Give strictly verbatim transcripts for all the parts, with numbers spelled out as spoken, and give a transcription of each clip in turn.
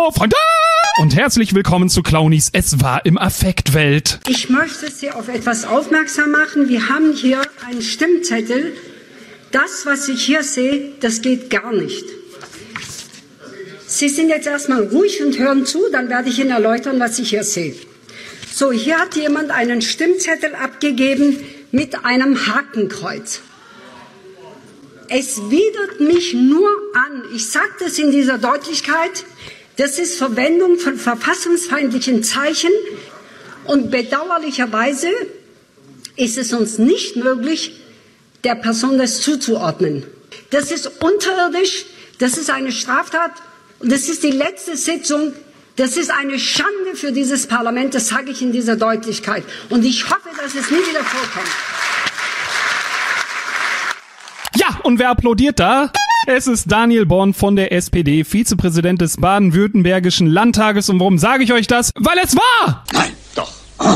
Hallo, Freunde! Und herzlich willkommen zu Clownies Es war im Affektwelt. Ich möchte Sie auf etwas aufmerksam machen. Wir haben hier einen Stimmzettel. Das, was ich hier sehe, das geht gar nicht. Sie sind jetzt erstmal ruhig und hören zu, dann werde ich Ihnen erläutern, was ich hier sehe. So, hier hat jemand einen Stimmzettel abgegeben mit einem Hakenkreuz. Es widert mich nur an, ich sage das in dieser Deutlichkeit, das ist Verwendung von verfassungsfeindlichen Zeichen und bedauerlicherweise ist es uns nicht möglich, der Person das zuzuordnen. Das ist unterirdisch, das ist eine Straftat und das ist die letzte Sitzung. Das ist eine Schande für dieses Parlament, das sage ich in dieser Deutlichkeit. Und ich hoffe, dass es nie wieder vorkommt. Ja, und wer applaudiert da? Es ist Daniel Born von der S P D, Vizepräsident des Baden-Württembergischen Landtages. Und warum sage ich euch das? Weil es wahr! Nein, doch.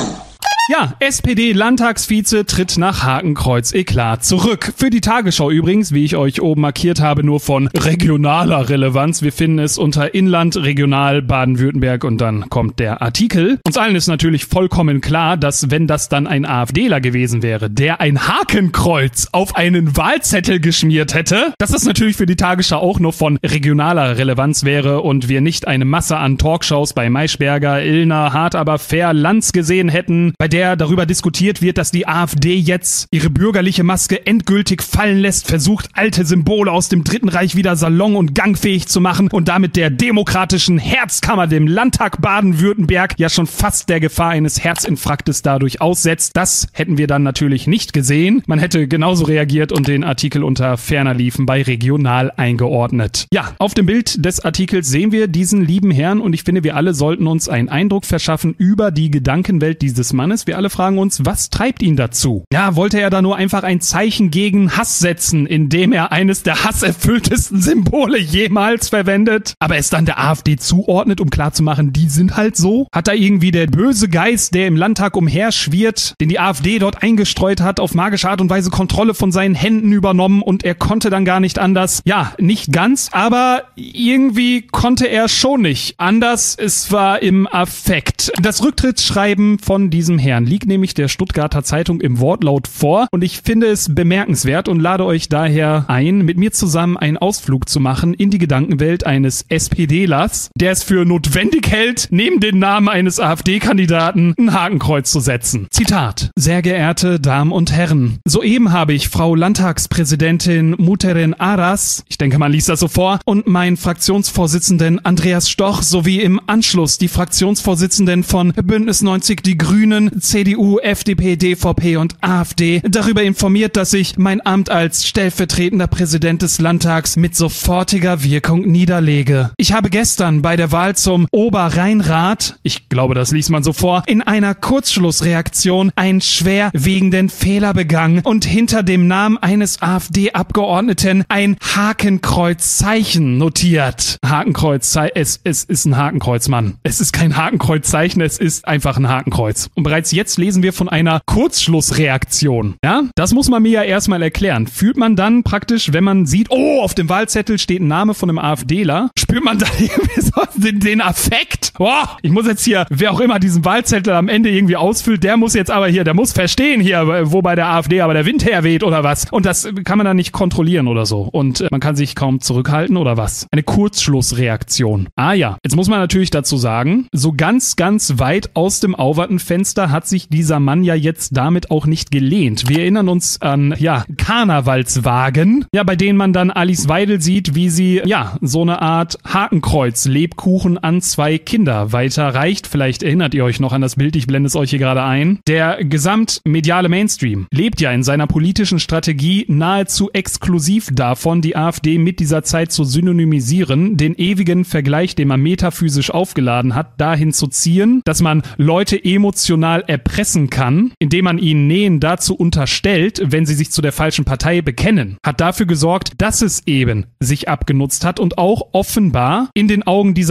Ja, S P D-Landtagsvize tritt nach Hakenkreuz-Eklat zurück. Für die Tagesschau übrigens, wie ich euch oben markiert habe, nur von regionaler Relevanz. Wir finden es unter Inland, Regional, Baden-Württemberg und dann kommt der Artikel. Uns allen ist natürlich vollkommen klar, dass wenn das dann ein AfDler gewesen wäre, der ein Hakenkreuz auf einen Wahlzettel geschmiert hätte, dass das natürlich für die Tagesschau auch nur von regionaler Relevanz wäre und wir nicht eine Masse an Talkshows bei Maischberger, Illner, Hart aber fair, Lanz gesehen hätten, bei der darüber diskutiert wird, dass die AfD jetzt ihre bürgerliche Maske endgültig fallen lässt, versucht, alte Symbole aus dem Dritten Reich wieder salon- und gangfähig zu machen und damit der demokratischen Herzkammer, dem Landtag Baden-Württemberg, ja schon fast der Gefahr eines Herzinfarktes dadurch aussetzt. Das hätten wir dann natürlich nicht gesehen. Man hätte genauso reagiert und den Artikel unter ferner liefen bei regional eingeordnet. Ja, auf dem Bild des Artikels sehen wir diesen lieben Herrn und ich finde, wir alle sollten uns einen Eindruck verschaffen über die Gedankenwelt dieses Mannes. Wir alle fragen uns, was treibt ihn dazu? Ja, wollte er da nur einfach ein Zeichen gegen Hass setzen, indem er eines der hasserfülltesten Symbole jemals verwendet, aber es dann der AfD zuordnet, um klarzumachen, die sind halt so? Hat da irgendwie der böse Geist, der im Landtag umherschwirrt, den die AfD dort eingestreut hat, auf magische Art und Weise Kontrolle von seinen Händen übernommen und er konnte dann gar nicht anders? Ja, nicht ganz, aber irgendwie konnte er schon nicht anders. Es war im Affekt. Das Rücktrittsschreiben von diesem Herrn liegt nämlich der Stuttgarter Zeitung im Wortlaut vor und ich finde es bemerkenswert und lade euch daher ein, mit mir zusammen einen Ausflug zu machen in die Gedankenwelt eines SPDlers, der es für notwendig hält, neben den Namen eines AfD-Kandidaten ein Hakenkreuz zu setzen. Zitat: Sehr geehrte Damen und Herren, soeben habe ich Frau Landtagspräsidentin Muhterem Aras, ich denke, man liest das so vor, und meinen Fraktionsvorsitzenden Andreas Stoch sowie im Anschluss die Fraktionsvorsitzenden von Bündnis neunzig Die Grünen, C D U, F D P, D V P und AfD darüber informiert, dass ich mein Amt als stellvertretender Präsident des Landtags mit sofortiger Wirkung niederlege. Ich habe gestern bei der Wahl zum Oberrheinrat, ich glaube, das liest man so vor, in einer Kurzschlussreaktion einen schwerwiegenden Fehler begangen und hinter dem Namen eines AfD-Abgeordneten ein Hakenkreuzzeichen notiert. Hakenkreuzzeichen, es, es ist ein Hakenkreuz, Mann. Es ist kein Hakenkreuzzeichen, es ist einfach ein Hakenkreuz. Und bereits jetzt lesen wir von einer Kurzschlussreaktion. Ja, das muss man mir ja erstmal erklären. Fühlt man dann praktisch, wenn man sieht, oh, auf dem Wahlzettel steht ein Name von einem AfDler, spürt man da irgendwie so den, den Affekt? Boah, ich muss jetzt hier, wer auch immer diesen Wahlzettel am Ende irgendwie ausfüllt, der muss jetzt aber hier, der muss verstehen hier, wo bei der AfD aber der Wind herweht oder was. Und das kann man dann nicht kontrollieren oder so. Und man kann sich kaum zurückhalten oder was. Eine Kurzschlussreaktion. Ah ja, jetzt muss man natürlich dazu sagen, so ganz, ganz weit aus dem Auwartenfenster hat sich dieser Mann ja jetzt damit auch nicht gelehnt. Wir erinnern uns an, ja, Karnevalswagen, ja, bei denen man dann Alice Weidel sieht, wie sie, ja, so eine Art Hakenkreuz-Lebkuchen an zwei Kinder weiterreicht. Vielleicht erinnert ihr euch noch an das Bild, ich blende es euch hier gerade ein. Der gesamtmediale Mainstream lebt ja in seiner politischen Strategie nahezu exklusiv davon, die AfD mit dieser Zeit zu synonymisieren, den ewigen Vergleich, den man metaphysisch aufgeladen hat, dahin zu ziehen, dass man Leute emotional erpressen kann, indem man ihnen Nähen dazu unterstellt, wenn sie sich zu der falschen Partei bekennen, hat dafür gesorgt, dass es eben sich abgenutzt hat und auch offenbar in den Augen dieser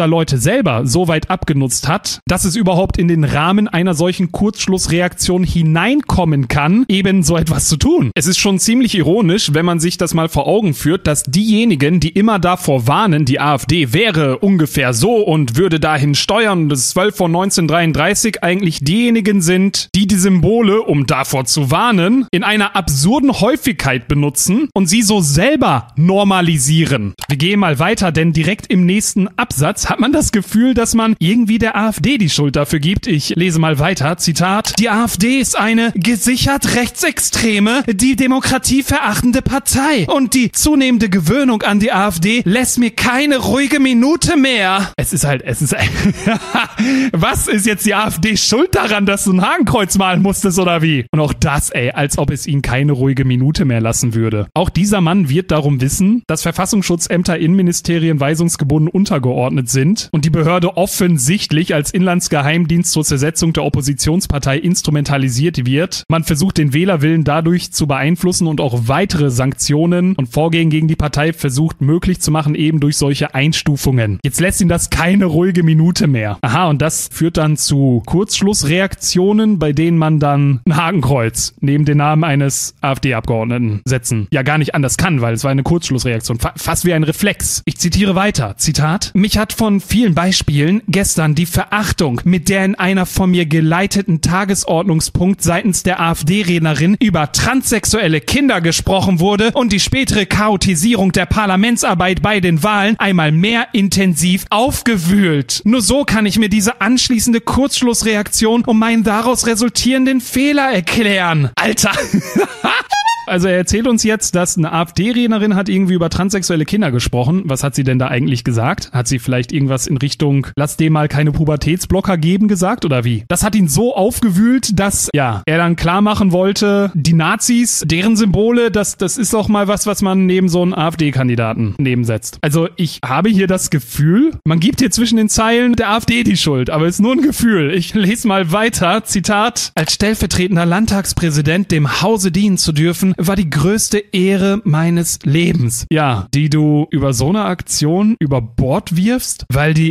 Leute selber so weit abgenutzt hat, dass es überhaupt in den Rahmen einer solchen Kurzschlussreaktion hineinkommen kann, eben so etwas zu tun. Es ist schon ziemlich ironisch, wenn man sich das mal vor Augen führt, dass diejenigen, die immer davor warnen, die AfD wäre ungefähr so und würde dahin steuern, das ist zwölf von neunzehnhundertdreiunddreißig, eigentlich diejenigen sind, die die Symbole, um davor zu warnen, in einer absurden Häufigkeit benutzen und sie so selber normalisieren. Wir gehen mal weiter, denn direkt im nächsten Absatz hat man das Gefühl, dass man irgendwie der AfD die Schuld dafür gibt. Ich lese mal weiter, Zitat: Die AfD ist eine gesichert rechtsextreme, die Demokratie verachtende Partei und die zunehmende Gewöhnung an die AfD lässt mir keine ruhige Minute mehr. Es ist halt, es ist was ist jetzt die AfD schuld daran, dass du ein Hakenkreuz malen musstest oder wie? Und auch das, ey, als ob es ihn keine ruhige Minute mehr lassen würde. Auch dieser Mann wird darum wissen, dass Verfassungsschutzämter Innenministerien weisungsgebunden untergeordnet sind und die Behörde offensichtlich als Inlandsgeheimdienst zur Zersetzung der Oppositionspartei instrumentalisiert wird. Man versucht den Wählerwillen dadurch zu beeinflussen und auch weitere Sanktionen und Vorgehen gegen die Partei versucht möglich zu machen, eben durch solche Einstufungen. Jetzt lässt ihn das keine ruhige Minute mehr. Aha, und das führt dann zu Kurzschlussreaktionen, bei denen man dann ein Hakenkreuz neben den Namen eines AfD-Abgeordneten setzen ja gar nicht anders kann, weil es war eine Kurzschlussreaktion. Fa- fast wie ein Reflex. Ich zitiere weiter. Zitat: Mich hat von vielen Beispielen gestern die Verachtung, mit der in einer von mir geleiteten Tagesordnungspunkt seitens der AfD-Rednerin über transsexuelle Kinder gesprochen wurde und die spätere Chaotisierung der Parlamentsarbeit bei den Wahlen einmal mehr intensiv aufgewühlt. Nur so kann ich mir diese anschließende Kurzschlussreaktion um meinen daraus resultierenden Fehler erklären. Alter! Also er erzählt uns jetzt, dass eine AfD-Rednerin hat irgendwie über transsexuelle Kinder gesprochen. Was hat sie denn da eigentlich gesagt? Hat sie vielleicht irgendwas in Richtung, lass dem mal keine Pubertätsblocker geben gesagt oder wie? Das hat ihn so aufgewühlt, dass ja er dann klar machen wollte, die Nazis, deren Symbole, das, das ist doch mal was, was man neben so einen AfD-Kandidaten nebensetzt. Also ich habe hier das Gefühl, man gibt hier zwischen den Zeilen der AfD die Schuld, aber es ist nur ein Gefühl. Ich lese mal weiter. Zitat: Als stellvertretender Landtagspräsident dem Hause dienen zu dürfen, war die größte Ehre meines Lebens. Ja, die du über so eine Aktion über Bord wirfst, weil die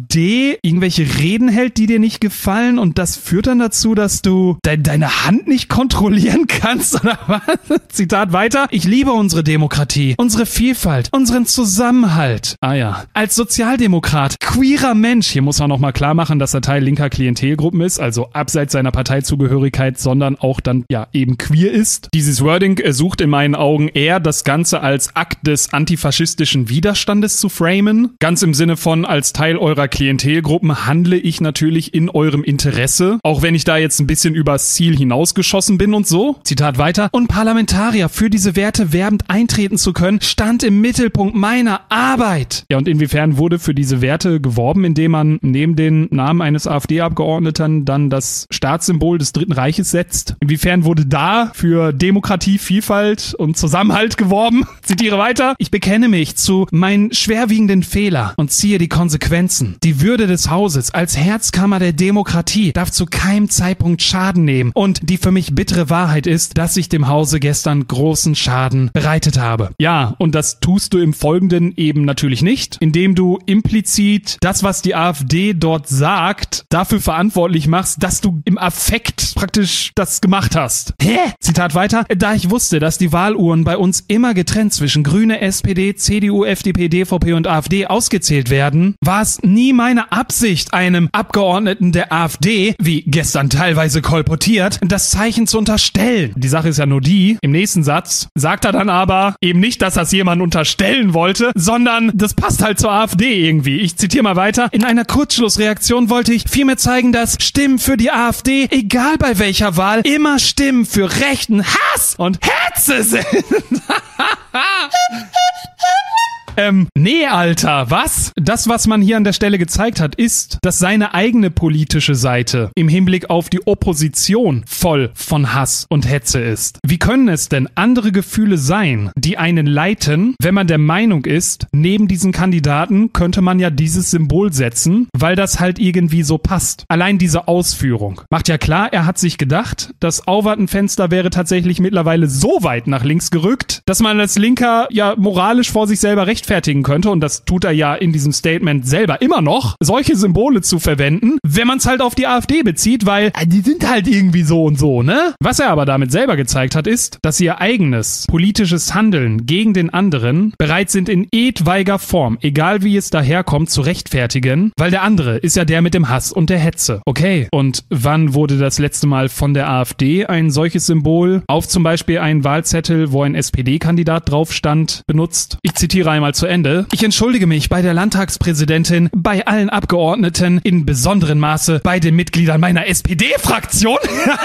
AfD irgendwelche Reden hält, die dir nicht gefallen und das führt dann dazu, dass du de- deine Hand nicht kontrollieren kannst, oder was? Zitat weiter: Ich liebe unsere Demokratie, unsere Vielfalt, unseren Zusammenhalt. Ah ja. Als Sozialdemokrat, queerer Mensch, hier muss man nochmal klar machen, dass er Teil linker Klientelgruppen ist, also abseits seiner Parteizugehörigkeit, sondern auch dann ja eben queer ist. Dieses Wording sucht in meinen Augen eher, das Ganze als Akt des antifaschistischen Widerstandes zu framen. Ganz im Sinne von, als Teil eurer Klientelgruppen handle ich natürlich in eurem Interesse, auch wenn ich da jetzt ein bisschen übers Ziel hinausgeschossen bin und so. Zitat weiter: Und Parlamentarier für diese Werte werbend eintreten zu können, stand im Mittelpunkt meiner Arbeit. Ja, und inwiefern wurde für diese Werte geworben, indem man neben den Namen eines AfD-Abgeordneten dann das Staatssymbol des Dritten Reiches setzt? Inwiefern wurde da für Demokratie, Vielfalt und Zusammenhalt geworben? Zitiere weiter: Ich bekenne mich zu meinen schwerwiegenden Fehler und ziehe die Konsequenzen. Die Würde des Hauses als Herzkammer der Demokratie darf zu keinem Zeitpunkt Schaden nehmen und die für mich bittere Wahrheit ist, dass ich dem Hause gestern großen Schaden bereitet habe. Ja, und das tust du im Folgenden eben natürlich nicht, indem du implizit das, was die AfD dort sagt, dafür verantwortlich machst, dass du im Affekt praktisch das gemacht hast. Hä? Zitat weiter: Da ich wusste, dass die Wahluhren bei uns immer getrennt zwischen Grüne, S P D, C D U, F D P, D V P und AfD ausgezählt werden, war es nie meine Absicht, einem Abgeordneten der AfD, wie gestern teilweise kolportiert, das Zeichen zu unterstellen. Die Sache ist ja nur die, im nächsten Satz sagt er dann aber eben nicht, dass das jemand unterstellen wollte, sondern das passt halt zur AfD irgendwie. Ich zitiere mal weiter: In einer Kurzschlussreaktion wollte ich vielmehr zeigen, dass Stimmen für die AfD, egal bei welcher Wahl, immer Stimmen für rechten Hass und Hetze sind. Ähm, nee, Alter, was? Das, was man hier an der Stelle gezeigt hat, ist, dass seine eigene politische Seite im Hinblick auf die Opposition voll von Hass und Hetze ist. Wie können es denn andere Gefühle sein, die einen leiten, wenn man der Meinung ist, neben diesen Kandidaten könnte man ja dieses Symbol setzen, weil das halt irgendwie so passt. Allein diese Ausführung macht ja klar, er hat sich gedacht, das Auwartenfenster wäre tatsächlich mittlerweile so weit nach links gerückt, dass man als Linker ja moralisch vor sich selber recht rechtfertigen könnte, und das tut er ja in diesem Statement selber immer noch, solche Symbole zu verwenden, wenn man es halt auf die AfD bezieht, weil äh, die sind halt irgendwie so und so, ne? Was er aber damit selber gezeigt hat, ist, dass sie ihr eigenes politisches Handeln gegen den anderen bereit sind, in etwaiger Form, egal wie es daherkommt, zu rechtfertigen, weil der andere ist ja der mit dem Hass und der Hetze. Okay, und wann wurde das letzte Mal von der AfD ein solches Symbol auf zum Beispiel einen Wahlzettel, wo ein S P D-Kandidat drauf stand, benutzt? Ich zitiere einmal zu Ende. Ich entschuldige mich bei der Landtagspräsidentin, bei allen Abgeordneten, in besonderem Maße bei den Mitgliedern meiner S P D-Fraktion.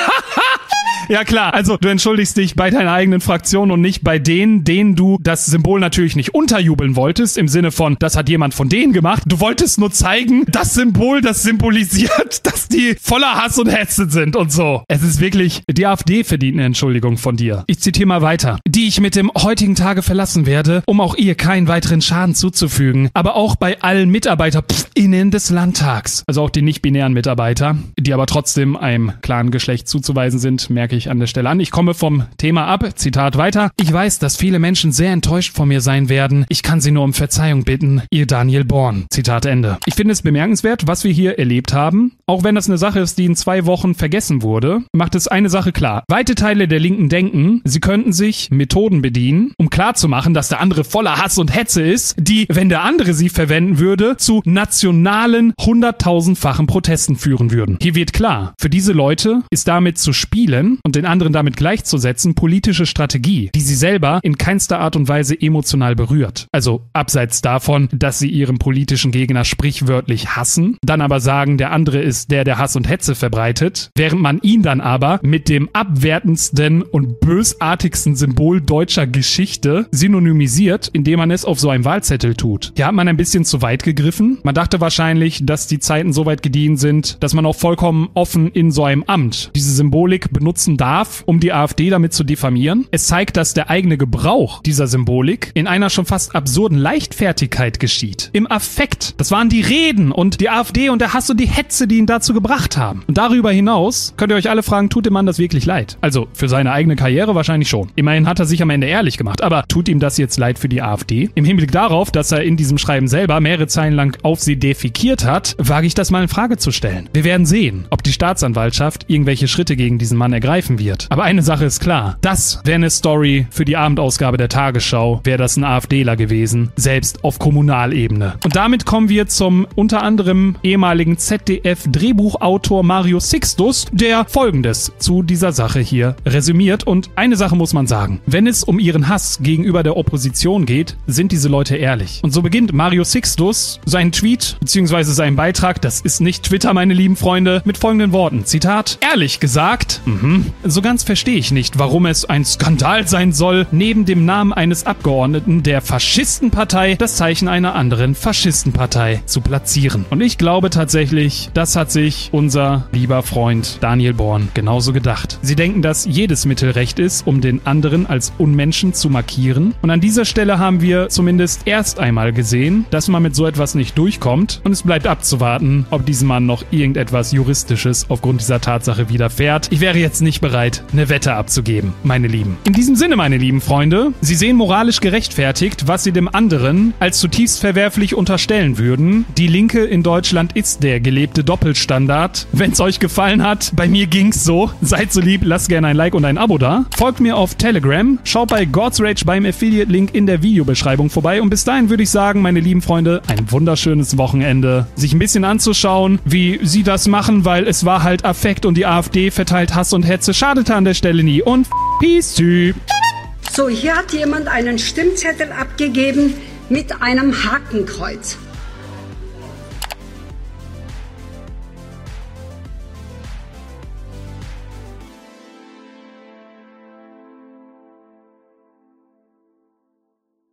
Ja klar, also du entschuldigst dich bei deiner eigenen Fraktion und nicht bei denen, denen du das Symbol natürlich nicht unterjubeln wolltest, im Sinne von, das hat jemand von denen gemacht. Du wolltest nur zeigen, das Symbol, das symbolisiert, dass die voller Hass und Hetze sind und so. Es ist wirklich, die AfD verdient eine Entschuldigung von dir. Ich zitiere mal weiter. Die ich mit dem heutigen Tage verlassen werde, um auch ihr keinen weiteren Schaden zuzufügen, aber auch bei allen MitarbeiterInnen des Landtags, also auch die nicht-binären Mitarbeiter, die aber trotzdem einem klaren Geschlecht zuzuweisen sind, merke ich an der Stelle an. Ich komme vom Thema ab. Zitat weiter. Ich weiß, dass viele Menschen sehr enttäuscht von mir sein werden. Ich kann sie nur um Verzeihung bitten. Ihr Daniel Born. Zitat Ende. Ich finde es bemerkenswert, was wir hier erlebt haben. Auch wenn das eine Sache ist, die in zwei Wochen vergessen wurde, macht es eine Sache klar. Weite Teile der Linken denken, sie könnten sich Methoden bedienen, um klarzumachen, dass der andere voller Hass und Hetze ist, die, wenn der andere sie verwenden würde, zu nationalen hunderttausendfachen Protesten führen würden. Hier wird klar, für diese Leute ist damit zu spielen und den anderen damit gleichzusetzen politische Strategie, die sie selber in keinster Art und Weise emotional berührt. Also abseits davon, dass sie ihren politischen Gegner sprichwörtlich hassen, dann aber sagen, der andere ist der, der Hass und Hetze verbreitet, während man ihn dann aber mit dem abwertendsten und bösartigsten Symbol deutscher Geschichte synonymisiert, indem man es auf so einem Wahlzettel tut. Hier hat man ein bisschen zu weit gegriffen. Man dachte wahrscheinlich, dass die Zeiten so weit gediehen sind, dass man auch vollkommen offen in so einem Amt diese Symbolik benutzen darf, um die AfD damit zu diffamieren. Es zeigt, dass der eigene Gebrauch dieser Symbolik in einer schon fast absurden Leichtfertigkeit geschieht. Im Affekt. Das waren die Reden und die AfD und der Hass und die Hetze, die ihn dazu gebracht haben. Und darüber hinaus könnt ihr euch alle fragen, tut dem Mann das wirklich leid? Also für seine eigene Karriere wahrscheinlich schon. Immerhin hat er sich am Ende ehrlich gemacht. Aber tut ihm das jetzt leid für die AfD? Im Hinblick darauf, dass er in diesem Schreiben selber mehrere Zeilen lang auf sie defikiert hat, wage ich das mal in Frage zu stellen. Wir werden sehen, ob die Staatsanwaltschaft irgendwelche Schritte gegen diesen Mann ergreifen wird. Aber eine Sache ist klar, das wäre eine Story für die Abendausgabe der Tagesschau, wäre das ein AfDler gewesen, selbst auf Kommunalebene. Und damit kommen wir zum unter anderem ehemaligen Z D F-Drehbuchautor Mario Sixtus, der Folgendes zu dieser Sache hier resümiert. Und eine Sache muss man sagen, wenn es um ihren Hass gegenüber der Opposition geht, sind diese Leute ehrlich. Und so beginnt Mario Sixtus seinen Tweet bzw. seinen Beitrag, das ist nicht Twitter, meine lieben Freunde, mit folgenden Worten, Zitat, ehrlich gesagt, mhm, so ganz verstehe ich nicht, warum es ein Skandal sein soll, neben dem Namen eines Abgeordneten der Faschistenpartei das Zeichen einer anderen Faschistenpartei zu platzieren. Und ich glaube tatsächlich, das hat sich unser lieber Freund Daniel Born genauso gedacht. Sie denken, dass jedes Mittel recht ist, um den anderen als Unmenschen zu markieren. Und an dieser Stelle haben wir zumindest erst einmal gesehen, dass man mit so etwas nicht durchkommt. Und es bleibt abzuwarten, ob diesem Mann noch irgendetwas Juristisches aufgrund dieser Tatsache widerfährt. Ich wäre jetzt nicht bereit, eine Wette abzugeben, meine Lieben. In diesem Sinne, meine lieben Freunde, Sie sehen moralisch gerechtfertigt, was Sie dem anderen als zutiefst verwerflich unterstellen würden. Die Linke in Deutschland ist der gelebte Doppelstandard. Wenn es euch gefallen hat, bei mir ging's so. Seid so lieb, lasst gerne ein Like und ein Abo da. Folgt mir auf Telegram, schaut bei God's Rage beim Affiliate-Link in der Videobeschreibung vorbei und bis dahin würde ich sagen, meine lieben Freunde, ein wunderschönes Wochenende. Sich ein bisschen anzuschauen, wie sie das machen, weil es war halt Affekt und die AfD verteilt Hass und Hetze, schadete an der Stelle nie und Peace. So, hier hat jemand einen Stimmzettel abgegeben mit einem Hakenkreuz.